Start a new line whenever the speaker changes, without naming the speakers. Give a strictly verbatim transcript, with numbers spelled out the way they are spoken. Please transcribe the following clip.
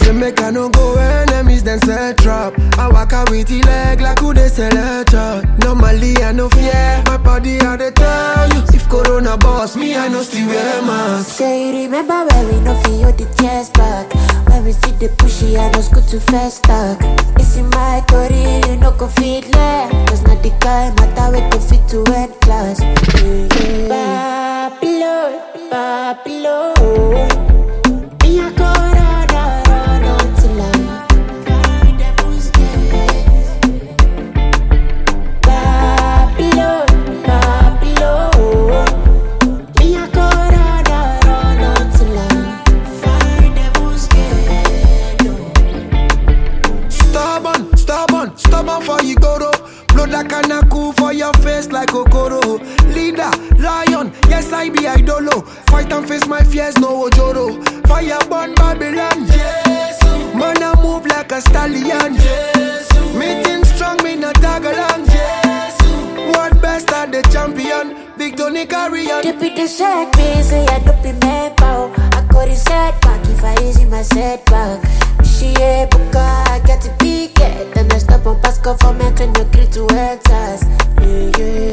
Say make I no go enemies then set trap. I walk out with the leg like who they sell a chart. Normally I no fear, my body I dey tell you. If Corona boss me, I no still wear mask.
Say you remember when we no feel the tears back. When we see the pushy, I know good to first talk. It's in my story, you no go fit left. Cause not the guy matter we go fit to end class. Yeah, yeah. Babylon, Babylon. Me a go round and round until I find the devil's gate. Babylon, Babylon. Me a go round and round until I find the devil's gate.
Stubborn, stubborn, stubborn for you go to. Blood like a cool for your face like Okoro. Leader, lion, yes I be idolo. Fight and face my fears, no ojoro. Fire burn Babylon, yes. Man I move like a stallion, yes. Meeting strong, me not tag along, yes. What best are the champion? Big Tony Carrion.
Keep it the set busy, I don't be mad bow. I got it set back if I easy my setback. She a boca, I get to pick it. Then I stop on pass go for me, can you agree to answers? Yeah, yeah.